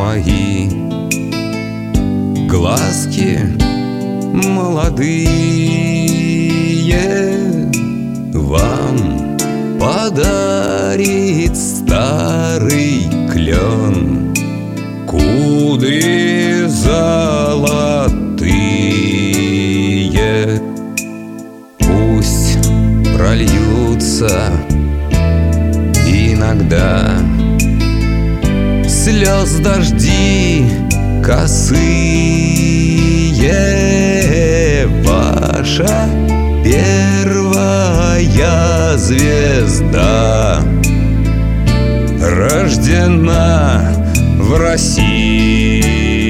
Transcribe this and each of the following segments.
мои глазки молодые вам подарит старый клен кудри золотые. Пусть прольются иногда слез дожди косые, ваша первая звезда рождена в России.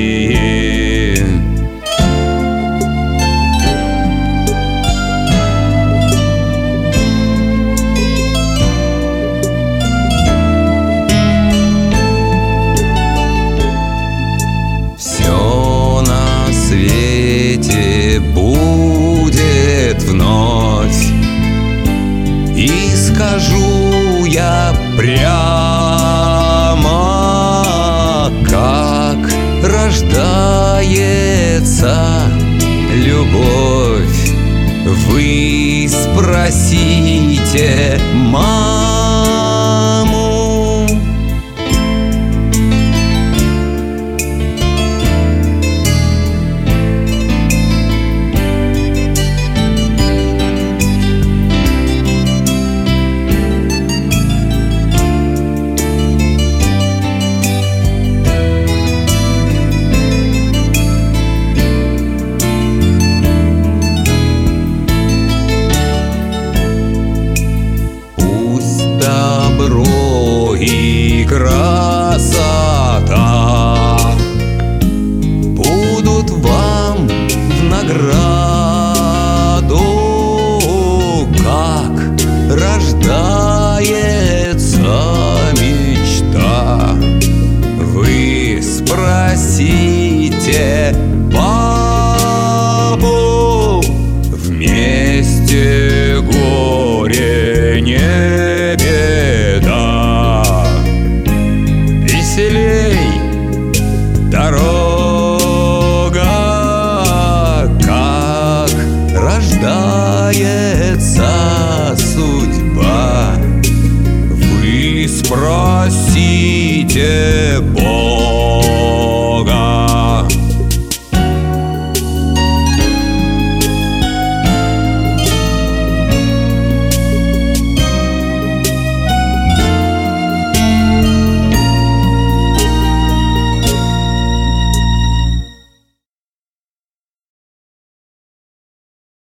Все на свете будет вновь, и скажу я прямо, как рождается любовь. Вы спросите маму. Добро и красота будут вам в награду, как рождается мечта. Вы спросите папу, вместе горе не беда. Веселей дорога, как рождается судьба. Вы спросите Бога.